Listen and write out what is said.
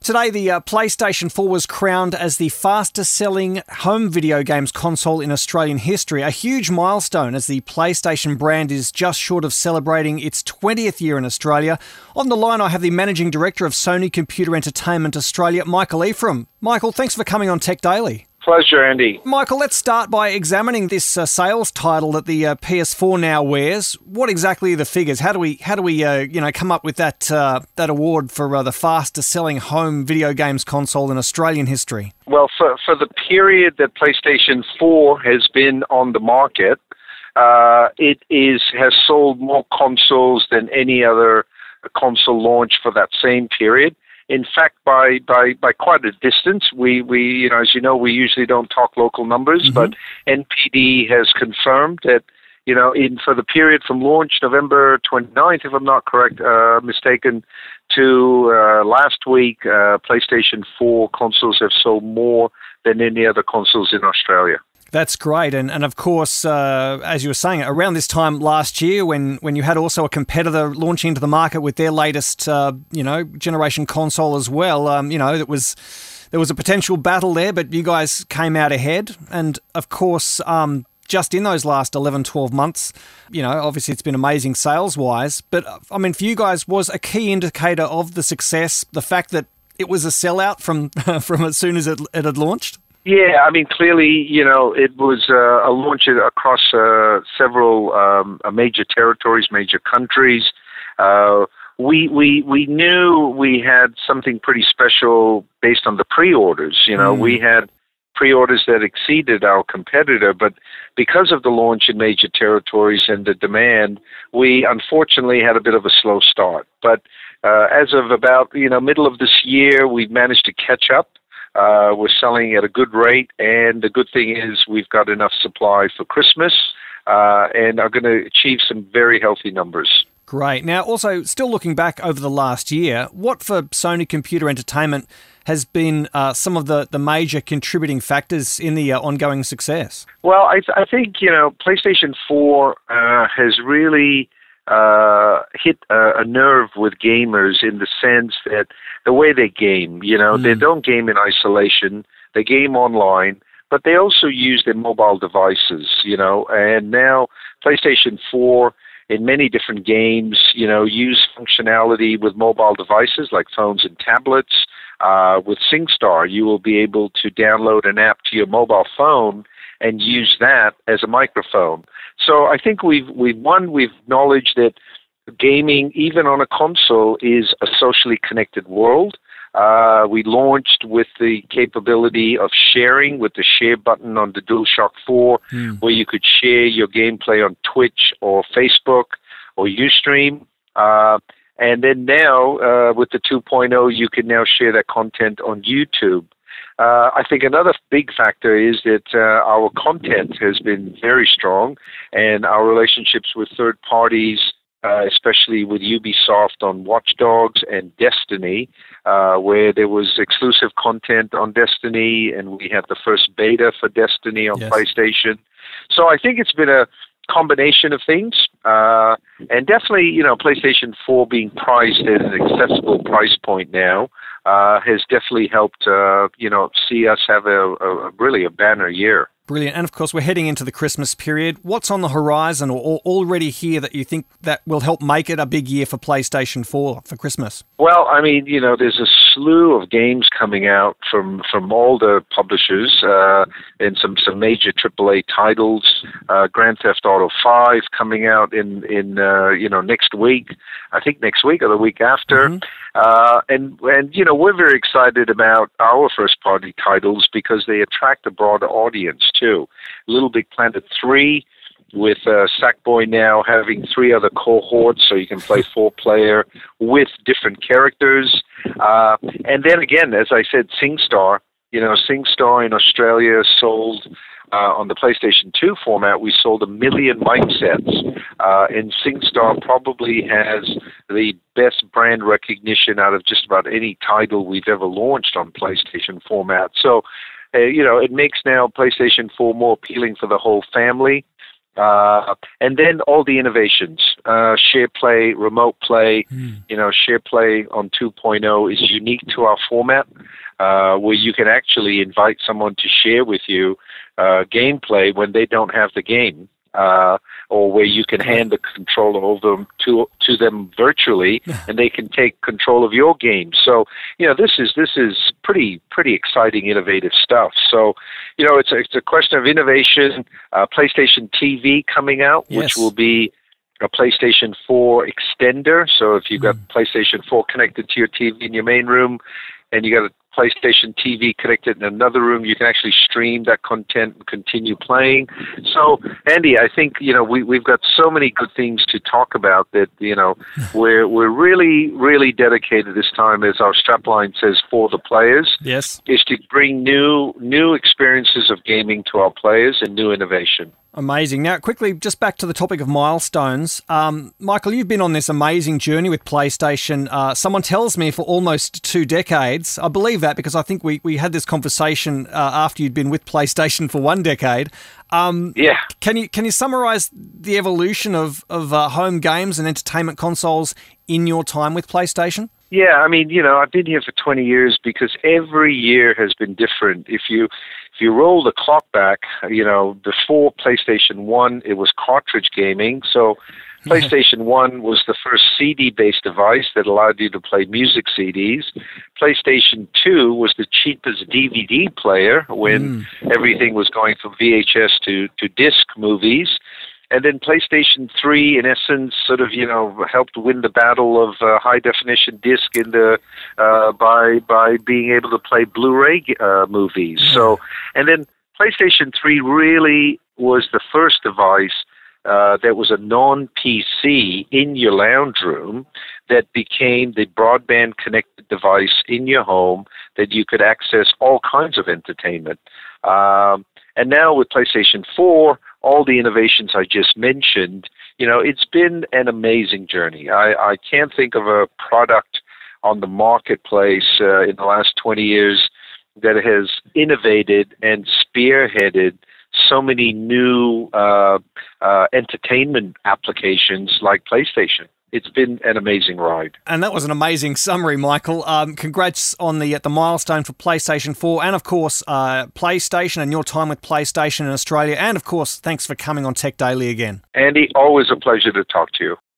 Today, the PlayStation 4 was crowned as the fastest-selling home video games console in Australian history, a huge milestone as the PlayStation brand is just short of celebrating its 20th year in Australia. On the line, I have the Managing Director of Sony Computer Entertainment Australia, Michael Ephraim. Michael, thanks for coming on Tech Daily. Pleasure, Andy. Michael, let's start by examining this sales title that the PS4 now wears. What exactly are the figures? How do we come up with that award for the fastest selling home video games console in Australian history? Well, for the period that PlayStation 4 has been on the market, has sold more consoles than any other console launch for that same period. In fact, by quite a distance, we as you know, we usually don't talk local numbers, but NPD has confirmed that, for the period from launch, November 29th, if I'm not mistaken, to last week, PlayStation 4 consoles have sold more than any other consoles in Australia. That's great. And of course, as you were saying, around this time last year when you had also a competitor launching into the market with their latest, generation console as well, there was a potential battle there, but you guys came out ahead. And of course, just in those last 11, 12 months, obviously it's been amazing sales-wise. But, I mean, for you guys, was a key indicator of the success the fact that it was a sellout from as soon as it had launched? Yeah, I mean, clearly, it was a launch across several major territories, major countries. We knew we had something pretty special based on the pre-orders. We had pre-orders that exceeded our competitor, but because of the launch in major territories and the demand, we unfortunately had a bit of a slow start. But as of about middle of this year, we've managed to catch up. We're selling at a good rate, and the good thing is we've got enough supply for Christmas and are going to achieve some very healthy numbers. Great. Now, also, still looking back over the last year, what for Sony Computer Entertainment has been some of the major contributing factors in the ongoing success? Well, I think, PlayStation 4 has really hit a nerve with gamers in the sense that the way they game, they don't game in isolation, they game online, but they also use their mobile devices, and now PlayStation 4 in many different games, use functionality with mobile devices like phones and tablets. With SingStar, you will be able to download an app to your mobile phone and use that as a microphone. So I think we've acknowledged that gaming, even on a console, is a socially connected world. We launched with the capability of sharing with the share button on the DualShock 4, where you could share your gameplay on Twitch or Facebook or Ustream. And then now, with the 2.0, you can now share that content on YouTube. I think another big factor is that our content has been very strong, and our relationships with third parties, especially with Ubisoft on Watch Dogs and Destiny, where there was exclusive content on Destiny, and we had the first beta for Destiny on PlayStation. So I think it's been a combination of things, and definitely, PlayStation 4 being priced at an accessible price point now has definitely helped, see us have really a banner year. Brilliant. And of course, we're heading into the Christmas period. What's on the horizon or already here that you think that will help make it a big year for PlayStation 4 for Christmas? Well, I mean, there's a slew of games coming out from all the publishers and some major AAA titles. Grand Theft Auto 5 coming out in next week. I think next week or the week after. And we're very excited about our first-party titles because they attract a broader audience, too. Little Big Planet 3, with Sackboy now having 3 other cohorts, so you can play 4-player with different characters. And then again, as I said, SingStar. SingStar in Australia sold, on the PlayStation 2 format, we sold 1 million mic sets. And SingStar probably has the best brand recognition out of just about any title we've ever launched on PlayStation format. So, it makes now PlayStation 4 more appealing for the whole family. And then all the innovations, share play, remote play, share play on 2.0 is unique to our format, where you can actually invite someone to share with you gameplay when they don't have the game. Or where you can hand the controller over to them virtually, and they can take control of your game. So, this is pretty exciting, innovative stuff. So, it's a question of innovation. PlayStation TV coming out, yes, which will be a PlayStation 4 extender. So if you've got PlayStation 4 connected to your TV in your main room, and you got a PlayStation TV connected in another room, you can actually stream that content and continue playing. So, Andy, I think we've got so many good things to talk about that we're really dedicated this time, as our strapline says, for the players. Yes, is to bring new experiences of gaming to our players and new innovation. Amazing. Now, quickly, just back to the topic of milestones. Michael, you've been on this amazing journey with PlayStation. Someone tells me for almost 2 decades. I believe that because I think we had this conversation after you'd been with PlayStation for 1 decade. Yeah. Can you summarise the evolution of home games and entertainment consoles in your time with PlayStation? Yeah, I mean, I've been here for 20 years because every year has been different. If you roll the clock back, before PlayStation 1, it was cartridge gaming. So PlayStation 1 was the first CD-based device that allowed you to play music CDs. PlayStation 2 was the cheapest DVD player when everything was going from VHS to disc movies. And then PlayStation 3, in essence, sort of, helped win the battle of high-definition disc by being able to play Blu-ray movies. So, and then PlayStation 3 really was the first device that was a non-PC in your lounge room that became the broadband-connected device in your home that you could access all kinds of entertainment. And now with PlayStation 4, all the innovations I just mentioned, it's been an amazing journey. I can't think of a product on the marketplace in the last 20 years that has innovated and spearheaded so many new entertainment applications like PlayStation. It's been an amazing ride. And that was an amazing summary, Michael. Congrats on the milestone for PlayStation 4 and, of course, PlayStation and your time with PlayStation in Australia. And, of course, thanks for coming on Tech Daily again. Andy, always a pleasure to talk to you.